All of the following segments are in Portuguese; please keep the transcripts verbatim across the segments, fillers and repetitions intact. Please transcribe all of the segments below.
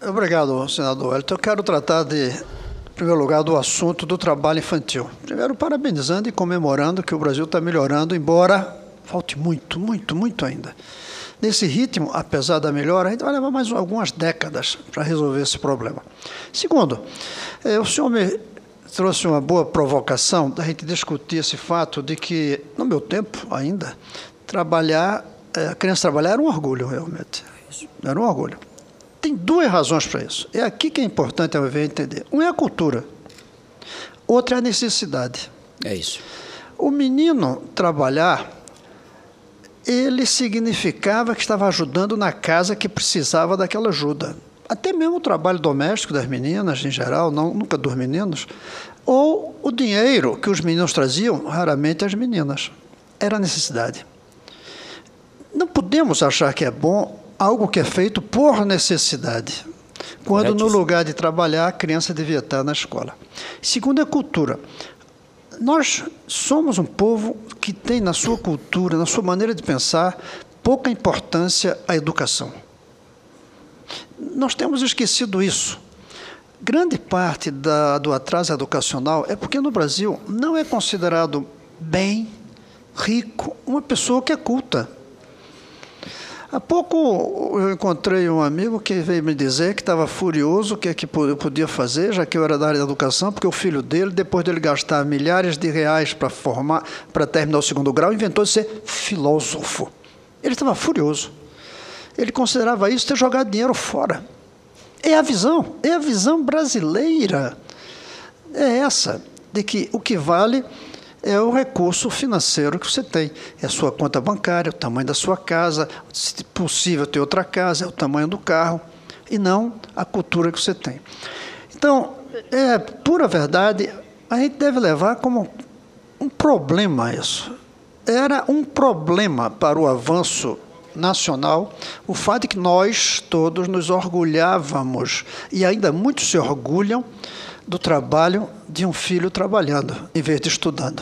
Obrigado, senador Wellington. Eu quero tratar, de, em primeiro lugar, do assunto do trabalho infantil. Primeiro, parabenizando e comemorando que o Brasil está melhorando, embora falte muito, muito, muito ainda. Nesse ritmo, apesar da melhora, a gente vai levar mais algumas décadas para resolver esse problema. Segundo, eh, o senhor me trouxe uma boa provocação da gente discutir esse fato de que, no meu tempo ainda, trabalhar, eh, a criança trabalhar era um orgulho, realmente. Era um orgulho. Tem duas razões para isso. É aqui que é importante, ao ver, entender. Uma é a cultura, outra é a necessidade. É isso. O menino trabalhar, ele significava que estava ajudando na casa que precisava daquela ajuda. Até mesmo o trabalho doméstico das meninas, em geral, não, nunca dos meninos, ou o dinheiro que os meninos traziam, raramente as meninas. Era a necessidade. Não podemos achar que é bom algo que é feito por necessidade, quando no lugar de trabalhar a criança devia estar na escola. Segundo, é cultura. Nós somos um povo que tem na sua cultura, na sua maneira de pensar, pouca importância à educação. Nós temos esquecido isso. Grande parte da, do atraso educacional é porque no Brasil não é considerado bem, rico, uma pessoa que é culta. Há pouco eu encontrei um amigo que veio me dizer que estava furioso, o que é que eu podia fazer, já que eu era da área da educação, porque o filho dele, depois dele gastar milhares de reais para formar, para terminar o segundo grau, inventou de ser filósofo. Ele estava furioso. Ele considerava isso ter jogado dinheiro fora. É a visão, é a visão brasileira. É essa, de que o que vale é o recurso financeiro que você tem. É a sua conta bancária, o tamanho da sua casa, se possível ter outra casa, é o tamanho do carro, e não a cultura que você tem. Então, é pura verdade, a gente deve levar como um problema isso. Era um problema para o avanço nacional o fato de que nós todos nos orgulhávamos, e ainda muitos se orgulham, do trabalho de um filho trabalhando, em vez de estudando.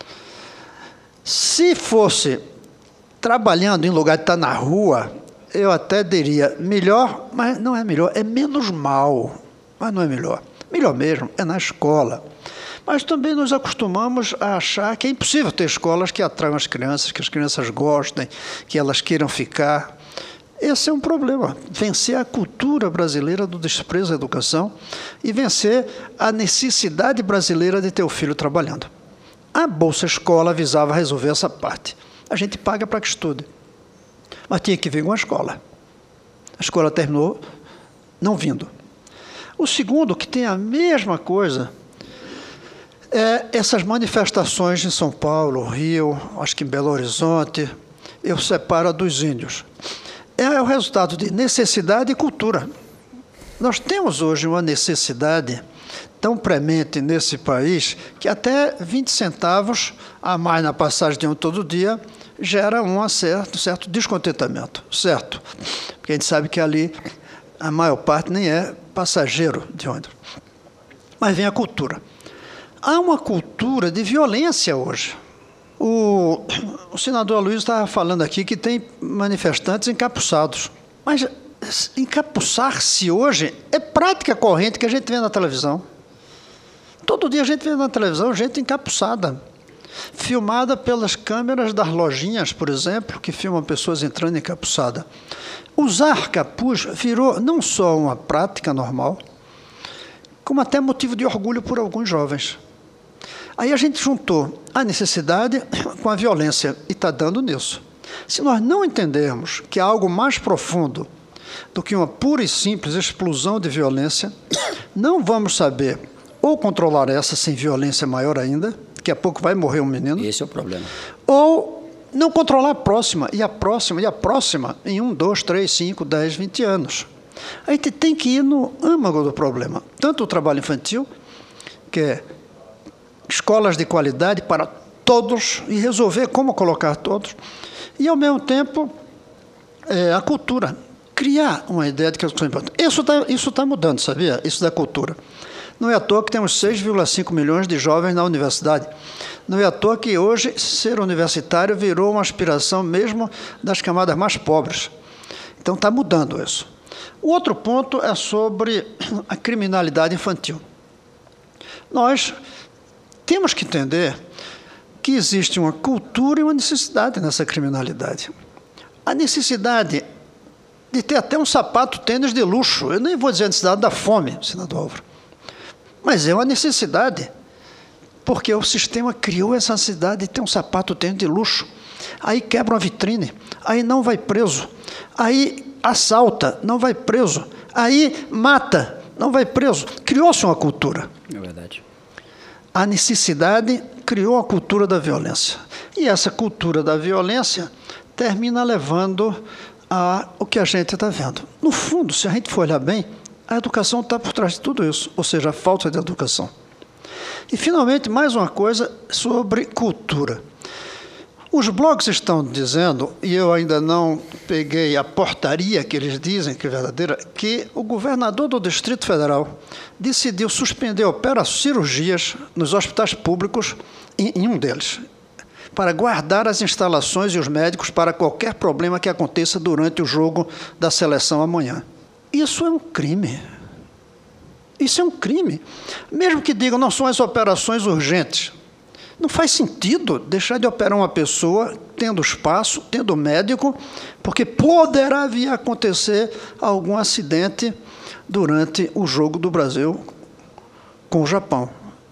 Se fosse trabalhando em lugar de estar na rua, eu até diria melhor, mas não é melhor, é menos mal, mas não é melhor. Melhor mesmo é na escola. Mas também nos acostumamos a achar que é impossível ter escolas que atraiam as crianças, que as crianças gostem, que elas queiram ficar. Esse é um problema, vencer a cultura brasileira do desprezo à educação e vencer a necessidade brasileira de ter o filho trabalhando. A Bolsa Escola visava resolver essa parte. A gente paga para que estude, mas tinha que vir com a escola. A escola terminou não vindo. O segundo, que tem a mesma coisa, é essas manifestações em São Paulo, Rio, acho que em Belo Horizonte, eu separo dos índios. É o resultado de necessidade e cultura. Nós temos hoje uma necessidade tão premente nesse país que até vinte centavos a mais na passagem de um todo dia gera um certo, certo descontentamento, certo? Porque a gente sabe que ali a maior parte nem é passageiro de ônibus. Mas vem a cultura. Há uma cultura de violência hoje. O, o senador Aloysio estava falando aqui que tem manifestantes encapuçados. Mas encapuçar-se hoje é prática corrente que a gente vê na televisão. Todo dia a gente vê na televisão gente encapuçada, filmada pelas câmeras das lojinhas, por exemplo, que filmam pessoas entrando encapuçada. Usar capuz virou não só uma prática normal, como até motivo de orgulho por alguns jovens. Aí a gente juntou a necessidade com a violência e está dando nisso. Se nós não entendermos que há algo mais profundo do que uma pura e simples explosão de violência, não vamos saber ou controlar essa sem violência maior ainda, daqui a pouco vai morrer um menino. Esse é o problema. Ou não controlar a próxima, e a próxima, e a próxima, em um, dois, três, cinco, dez, vinte anos. A gente tem que ir no âmago do problema. Tanto o trabalho infantil, que é escolas de qualidade para todos e resolver como colocar todos, e, ao mesmo tempo, é, a cultura. Criar uma ideia de que é importante. Isso está isso tá mudando, sabia? Isso da cultura. Não é à toa que temos seis vírgula cinco milhões de jovens na universidade. Não é à toa que hoje ser universitário virou uma aspiração mesmo das camadas mais pobres. Então está mudando isso. O outro ponto é sobre a criminalidade infantil. Nós temos que entender que existe uma cultura e uma necessidade nessa criminalidade. A necessidade de ter até um sapato tênis de luxo, eu nem vou dizer a necessidade da fome, senador Álvaro, mas é uma necessidade, porque o sistema criou essa necessidade de ter um sapato tênis de luxo. Aí quebra uma vitrine, aí não vai preso, aí assalta, não vai preso, aí mata, não vai preso. Criou-se uma cultura. É verdade. A necessidade criou a cultura da violência. E essa cultura da violência termina levando a o que a gente está vendo. No fundo, se a gente for olhar bem, a educação está por trás de tudo isso, ou seja, a falta de educação. E, finalmente, mais uma coisa sobre cultura. Os blogs estão dizendo, e eu ainda não peguei a portaria que eles dizem que é verdadeira, que o governador do Distrito Federal decidiu suspender operações, cirurgias nos hospitais públicos, em, em um deles, para guardar as instalações e os médicos para qualquer problema que aconteça durante o jogo da seleção amanhã. Isso é um crime. Isso é um crime. Mesmo que digam, não são as operações urgentes. Não faz sentido deixar de operar uma pessoa tendo espaço, tendo médico, porque poderá vir a acontecer algum acidente durante o jogo do Brasil com o Japão.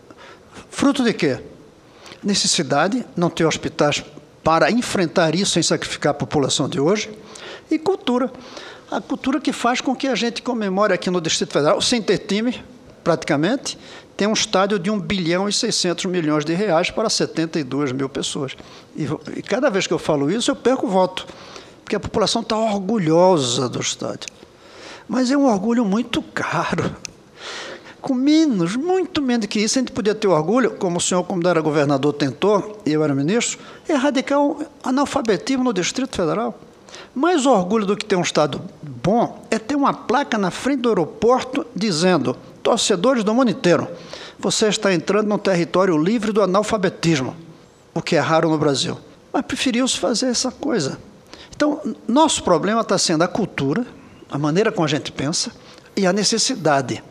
Fruto de quê? Necessidade, não ter hospitais para enfrentar isso sem sacrificar a população de hoje, e cultura. A cultura que faz com que a gente comemore aqui no Distrito Federal, sem ter time, praticamente, tem um estádio de um bilhão e seiscentos milhões de reais para setenta e duas mil pessoas. E, e cada vez que eu falo isso, eu perco o voto, porque a população está orgulhosa do estádio. Mas é um orgulho muito caro. Com menos, muito menos que isso, a gente podia ter orgulho, como o senhor, como era governador, tentou, e eu era ministro, erradicar o analfabetismo no Distrito Federal. Mais orgulho do que ter um estado bom é ter uma placa na frente do aeroporto dizendo: torcedores do mundo inteiro, você está entrando num território livre do analfabetismo, o que é raro no Brasil. Mas preferiu-se fazer essa coisa. Então, nosso problema está sendo a cultura, a maneira como a gente pensa, e a necessidade.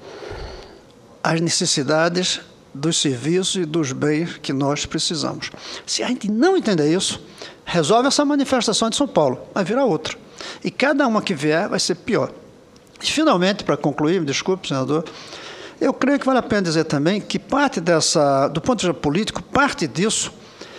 As necessidades dos serviços e dos bens que nós precisamos. Se a gente não entender isso, resolve essa manifestação de São Paulo, vai virar outra. E cada uma que vier vai ser pior. E, finalmente, para concluir, me desculpe, senador, eu creio que vale a pena dizer também que parte dessa, do ponto de vista político, parte disso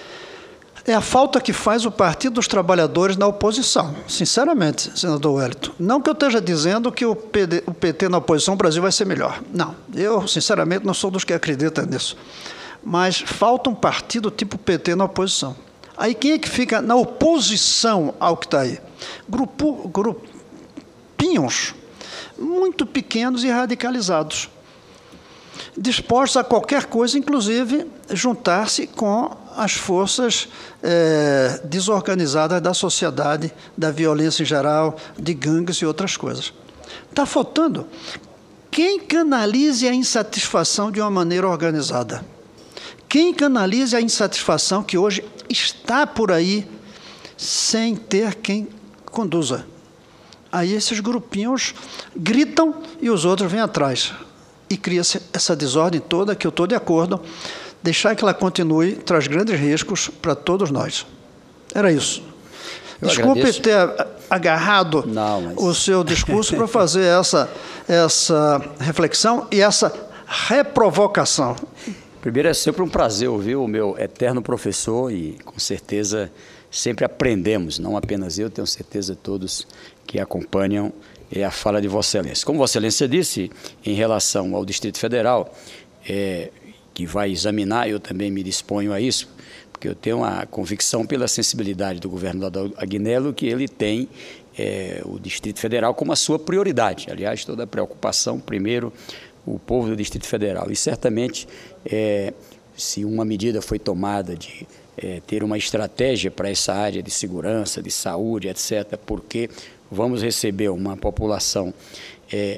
é a falta que faz o Partido dos Trabalhadores na oposição. Sinceramente, senador Wellington, não que eu esteja dizendo que o, P D, o P T na oposição, o Brasil vai ser melhor. Não, eu, sinceramente, não sou dos que acreditam nisso. Mas falta um partido tipo P T na oposição. Aí quem é que fica na oposição ao que está aí? Grupo, grupinhos muito pequenos e radicalizados, dispostos a qualquer coisa, inclusive juntar-se com as forças é, desorganizadas da sociedade, da violência em geral, de gangues e outras coisas. Está faltando quem canalize a insatisfação de uma maneira organizada. Quem canalize a insatisfação que hoje está por aí sem ter quem conduza. Aí esses grupinhos gritam e os outros vêm atrás. E cria-se essa desordem toda, que eu estou de acordo. Deixar que ela continue traz grandes riscos para todos nós. Era isso. Eu Desculpe agradeço. ter agarrado Não, mas... o seu discurso para fazer essa, essa reflexão e essa reprovocação. Primeiro, é sempre um prazer ouvir o meu eterno professor e, com certeza, sempre aprendemos, não apenas eu, tenho certeza todos que acompanham é, a fala de Vossa Excelência. Como Vossa Excelência disse, em relação ao Distrito Federal, é, que vai examinar, eu também me disponho a isso, porque eu tenho a convicção pela sensibilidade do governador Agnello que ele tem é, o Distrito Federal como a sua prioridade. Aliás, toda a preocupação, primeiro, o povo do Distrito Federal. E certamente, é, se uma medida foi tomada de é, ter uma estratégia para essa área de segurança, de saúde, etcétera, porque vamos receber uma população é,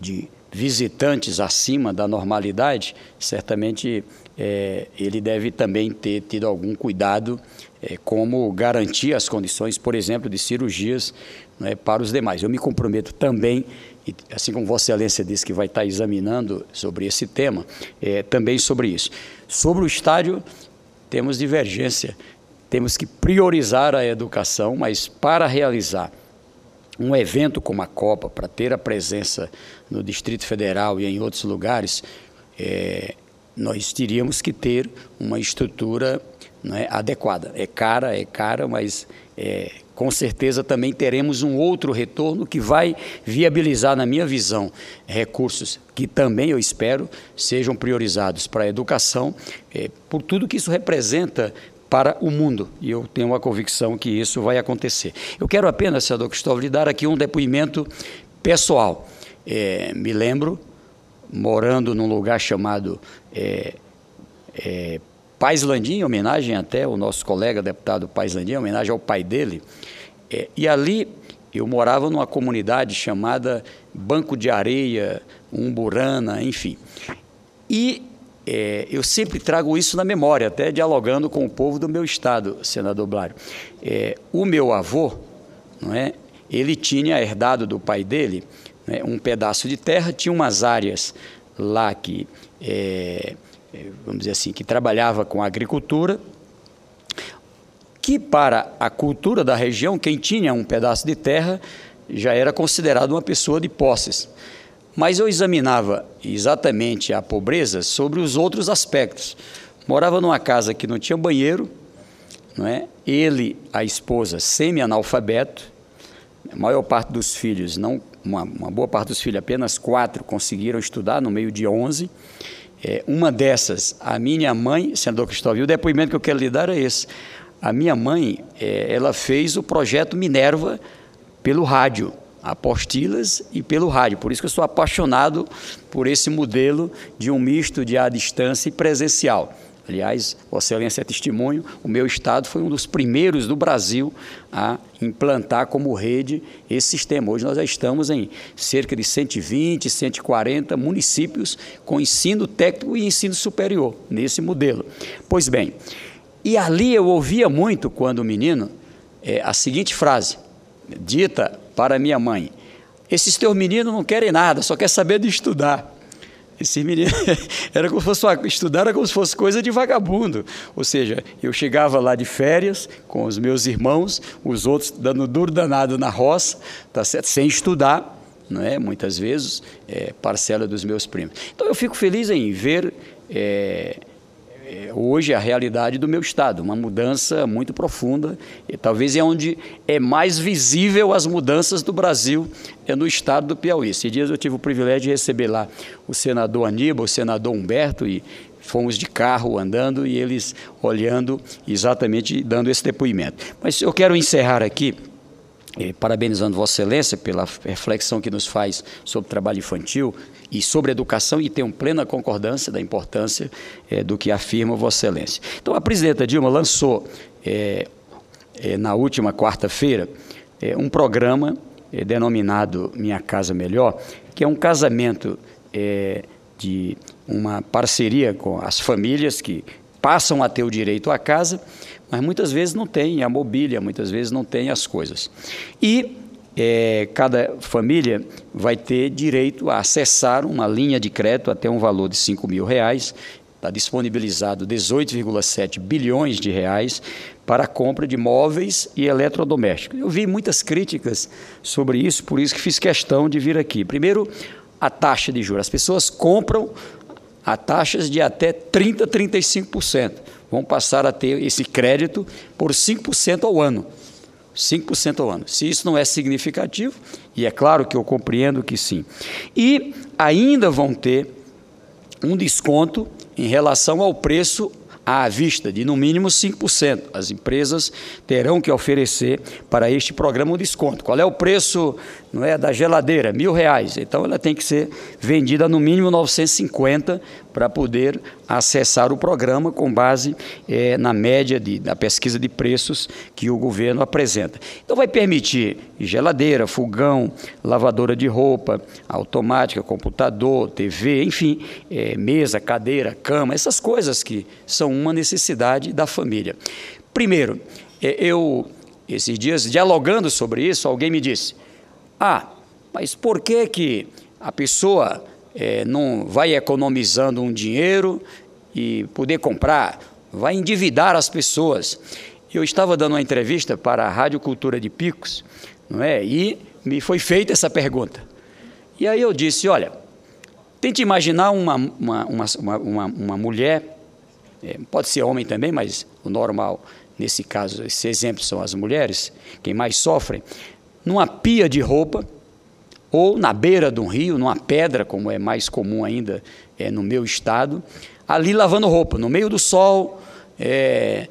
de visitantes acima da normalidade, certamente é, ele deve também ter tido algum cuidado é, como garantir as condições, por exemplo, de cirurgias, né, para os demais. Eu me comprometo também, e, assim como Vossa Excelência disse que vai estar examinando sobre esse tema, é, também sobre isso. Sobre o estádio, temos divergência, temos que priorizar a educação, mas para realizar um evento como a Copa, para ter a presença no Distrito Federal e em outros lugares, é, nós teríamos que ter uma estrutura, né, adequada. É cara, é cara, mas é, com certeza também teremos um outro retorno que vai viabilizar, na minha visão, recursos que também, eu espero, sejam priorizados para a educação, é, por tudo que isso representa para o mundo, e eu tenho uma convicção que isso vai acontecer. Eu quero apenas, senador Cristóvão, lhe dar aqui um depoimento pessoal. É, me lembro, morando num lugar chamado é, é, Paz Landim, em homenagem até ao nosso colega deputado Paz Landim, em homenagem ao pai dele, é, e ali eu morava numa comunidade chamada Banco de Areia, Umburana, enfim. E É, eu sempre trago isso na memória, até dialogando com o povo do meu estado, senador Blário. É, o meu avô, não é, ele tinha herdado do pai dele, né, um pedaço de terra, tinha umas áreas lá que, é, vamos dizer assim, que trabalhava com agricultura, que para a cultura da região, quem tinha um pedaço de terra já era considerado uma pessoa de posses. Mas eu examinava exatamente a pobreza sobre os outros aspectos. Morava numa casa que não tinha banheiro, não é? Ele, a esposa, semi-analfabeto, a maior parte dos filhos, não, uma, uma boa parte dos filhos, apenas quatro conseguiram estudar, no meio de onze. É, uma dessas, a minha mãe, senador Cristóvão, e o depoimento que eu quero lhe dar é esse. A minha mãe, é, ela fez o projeto Minerva pelo rádio, apostilas e pelo rádio. Por isso que eu sou apaixonado por esse modelo de um misto de à distância e presencial. Aliás, Vossa Excelência é testemunho, o meu estado foi um dos primeiros do Brasil a implantar como rede esse sistema. Hoje nós já estamos em cerca de cento e vinte, cento e quarenta municípios com ensino técnico e ensino superior, nesse modelo. Pois bem, e ali eu ouvia muito, quando menino, é, a seguinte frase, dita para minha mãe: esses teus meninos não querem nada, só querem saber de estudar. Esses meninos, era como se fosse, estudar era como se fosse coisa de vagabundo. Ou seja, eu chegava lá de férias com os meus irmãos, os outros dando duro danado na roça, tá certo? Sem estudar, não é? Muitas vezes, é, parcela dos meus primos. Então eu fico feliz em ver é, hoje a realidade do meu estado, uma mudança muito profunda, e talvez é onde é mais visível as mudanças do Brasil, é no estado do Piauí. Esses dias eu tive o privilégio de receber lá o senador Aníbal, o senador Humberto, e fomos de carro andando e eles olhando exatamente, dando esse depoimento. Mas eu quero encerrar aqui, eh, parabenizando Vossa Excelência pela reflexão que nos faz sobre o trabalho infantil e sobre educação, e tenho plena concordância da importância é, do que afirma Vossa Excelência. Então, a presidenta Dilma lançou, é, é, na última quarta-feira, é, um programa é, denominado Minha Casa Melhor, que é um casamento é, de uma parceria com as famílias que passam a ter o direito à casa, mas muitas vezes não têm a mobília, muitas vezes não têm as coisas. E É, cada família vai ter direito a acessar uma linha de crédito até um valor de cinco mil reais, está disponibilizado dezoito vírgula sete bilhões de reais para a compra de móveis e eletrodomésticos. Eu vi muitas críticas sobre isso, por isso que fiz questão de vir aqui. Primeiro, a taxa de juros. As pessoas compram a taxas de até trinta por cento, trinta e cinco por cento. Vão passar a ter esse crédito por cinco por cento ao ano. cinco por cento ao ano. Se isso não é significativo, e é claro que eu compreendo que sim. E ainda vão ter um desconto em relação ao preço à vista, de no mínimo cinco por cento. As empresas terão que oferecer para este programa um desconto. Qual é o preço, não é, da geladeira? Mil reais. Então, ela tem que ser vendida no mínimo novecentos e cinquenta para poder acessar o programa com base é, na média de, da pesquisa de preços que o governo apresenta. Então vai permitir geladeira, fogão, lavadora de roupa, automática, computador, T V, enfim, é, mesa, cadeira, cama, essas coisas que são uma necessidade da família. Primeiro, é, eu, esses dias, dialogando sobre isso, alguém me disse, ah, mas por que que a pessoa é, não vai economizando um dinheiro e poder comprar, vai endividar as pessoas? Eu estava dando uma entrevista para a Rádio Cultura de Picos, não é? E me foi feita essa pergunta. E aí eu disse, olha, tente imaginar uma, uma, uma, uma, uma mulher, é, pode ser homem também, mas o normal, nesse caso, esse exemplo são as mulheres, quem mais sofrem, numa pia de roupa, ou na beira de um rio, numa pedra, como é mais comum ainda é, no meu estado, ali lavando roupa, no meio do sol, é,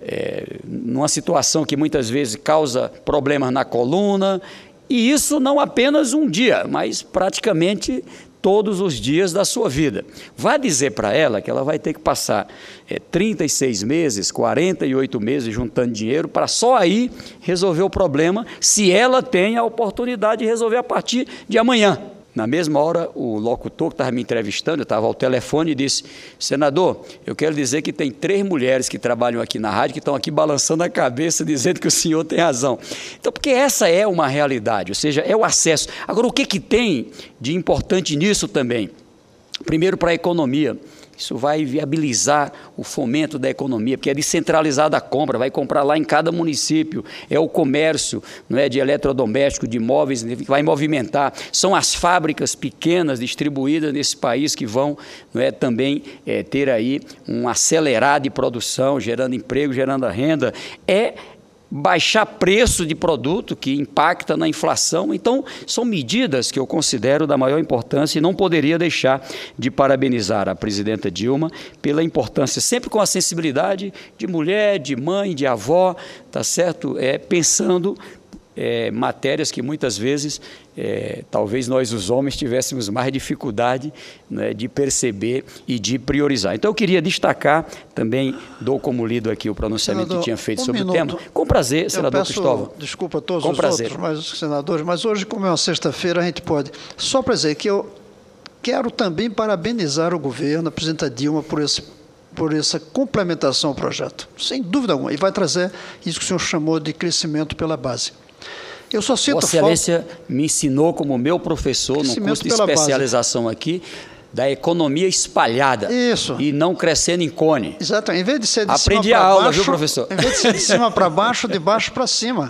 é, numa situação que muitas vezes causa problemas na coluna, e isso não apenas um dia, mas praticamente todos os dias da sua vida. Vá dizer para ela que ela vai ter que passar é, trinta e seis meses, quarenta e oito meses juntando dinheiro para só aí resolver o problema, se ela tem a oportunidade de resolver a partir de amanhã. Na mesma hora, o locutor que estava me entrevistando, eu estava ao telefone e disse, senador, eu quero dizer que tem três mulheres que trabalham aqui na rádio, que estão aqui balançando a cabeça, dizendo que o senhor tem razão. Então, porque essa é uma realidade, ou seja, é o acesso. Agora, o que, que tem de importante nisso também? Primeiro, para a economia. Isso vai viabilizar o fomento da economia, porque é descentralizada a compra, vai comprar lá em cada município, é o comércio, não é, de eletrodoméstico, de imóveis, que vai movimentar, são as fábricas pequenas distribuídas nesse país que vão, não é, também é, ter aí um acelerado de produção, gerando emprego, gerando renda, é baixar preço de produto que impacta na inflação. Então, são medidas que eu considero da maior importância e não poderia deixar de parabenizar a presidenta Dilma pela importância, sempre com a sensibilidade de mulher, de mãe, de avó, tá certo? É, pensando é, matérias que muitas vezes, é, talvez nós os homens tivéssemos mais dificuldade, né, de perceber e de priorizar. Então eu queria destacar, também dou como lido aqui o pronunciamento senador, que tinha feito um sobre minuto. O tema. Com prazer, senador peço, Cristóvão. Desculpa a todos com os prazer. outros mas, senadores, mas hoje, como é uma sexta-feira, a gente pode. Só para dizer que eu quero também parabenizar o governo, a presidenta Dilma, por esse por essa complementação ao projeto, sem dúvida alguma, e vai trazer isso que o senhor chamou de crescimento pela base. Eu só sinto Vossa Excelência falta... me ensinou como meu professor no curso de especialização base. Aqui da economia espalhada. Isso. E não crescendo em cone. Exato. Em vez de ser de Aprendi cima para a aula, baixo, viu, professor? Em vez de ser de cima para baixo, de baixo para cima.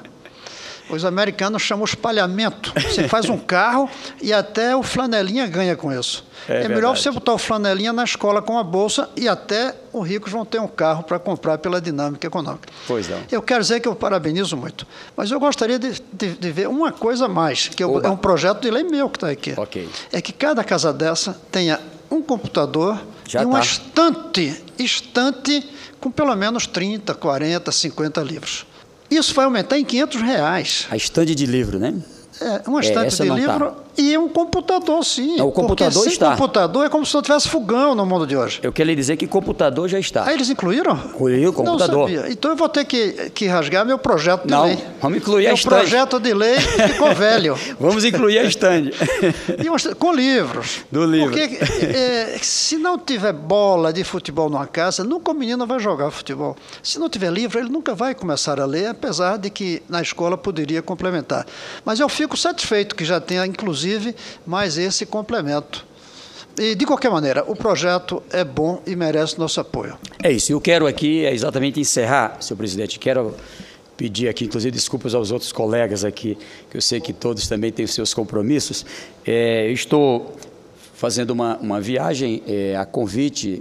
Os americanos chamam espalhamento. Você faz um carro e até o flanelinha ganha com isso. É, é melhor você botar o flanelinha na escola com a bolsa e até os ricos vão ter um carro para comprar pela dinâmica econômica. Pois não. Eu quero dizer que eu parabenizo muito, mas eu gostaria de, de, de ver uma coisa a mais, que eu, é um projeto de lei meu que está aqui. Okay. É que cada casa dessa tenha um computador Já e uma tá. estante, estante com pelo menos trinta, quarenta, cinquenta livros. Isso vai aumentar em quinhentos reais. A estande de livro, né? É, uma estante é, de livro tá. e um computador, sim. Não, o computador porque sem está. computador é como se não tivesse fogão no mundo de hoje. Eu queero lhe dizer que computador já está. Ah, eles incluíram? Incluiu o computador. Não sabia. Então eu vou ter que, que rasgar meu projeto de não, lei. Vamos incluir meu a estande. Meu projeto de lei ficou velho. Vamos incluir a estande. Com livros. Do livro. Porque é, se não tiver bola de futebol numa casa, nunca o menino vai jogar futebol. Se não tiver livro, ele nunca vai começar a ler, apesar de que na escola poderia complementar. Mas eu fico satisfeito que já tenha, inclusive, mais esse complemento. E, de qualquer maneira, o projeto é bom e merece nosso apoio. É isso. Eu quero aqui é exatamente encerrar, senhor presidente. Quero pedir aqui, inclusive, desculpas aos outros colegas aqui, que eu sei que todos também têm os seus compromissos. É, eu estou fazendo uma, uma viagem é, a convite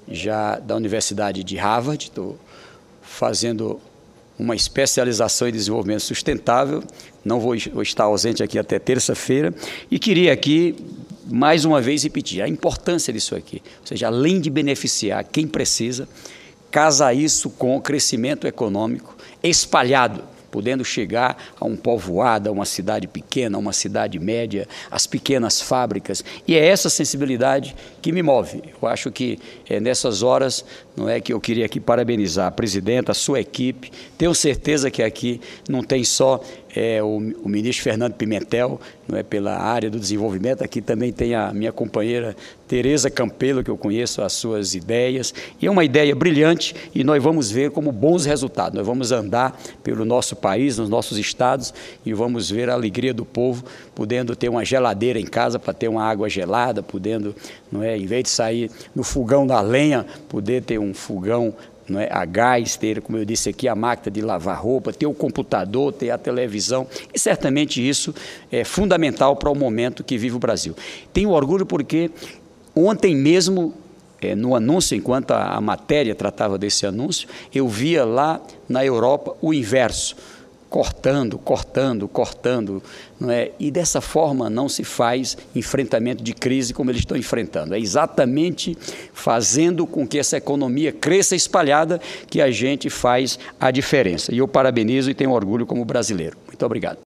já da Universidade de Harvard. Estou fazendo uma especialização em desenvolvimento sustentável, não vou, vou estar ausente aqui até terça-feira, e queria aqui, mais uma vez, repetir a importância disso aqui, ou seja, além de beneficiar quem precisa, casar isso com o crescimento econômico espalhado podendo chegar a um povoado, a uma cidade pequena, a uma cidade média, as pequenas fábricas. E é essa sensibilidade que me move. Eu acho que é nessas horas, não é, que eu queria aqui parabenizar a presidenta, a sua equipe. Tenho certeza que aqui não tem só é, o, o ministro Fernando Pimentel, não é, pela área do desenvolvimento, aqui também tem a minha companheira Tereza Campelo, que eu conheço as suas ideias, e é uma ideia brilhante, e nós vamos ver como bons resultados. Nós vamos andar pelo nosso país, nos nossos estados, e vamos ver a alegria do povo, podendo ter uma geladeira em casa para ter uma água gelada, podendo, não é, em vez de sair no fogão da lenha, poder ter um fogão, não é, a gás, ter, como eu disse aqui, a máquina de lavar roupa, ter o computador, ter a televisão, e certamente isso é fundamental para o momento que vive o Brasil. Tenho orgulho porque ontem mesmo, é, no anúncio, enquanto a, a matéria tratava desse anúncio, eu via lá na Europa o inverso, cortando, cortando, cortando, não é? E dessa forma não se faz enfrentamento de crise como eles estão enfrentando. É exatamente fazendo com que essa economia cresça espalhada que a gente faz a diferença. E eu parabenizo e tenho orgulho como brasileiro. Muito obrigado.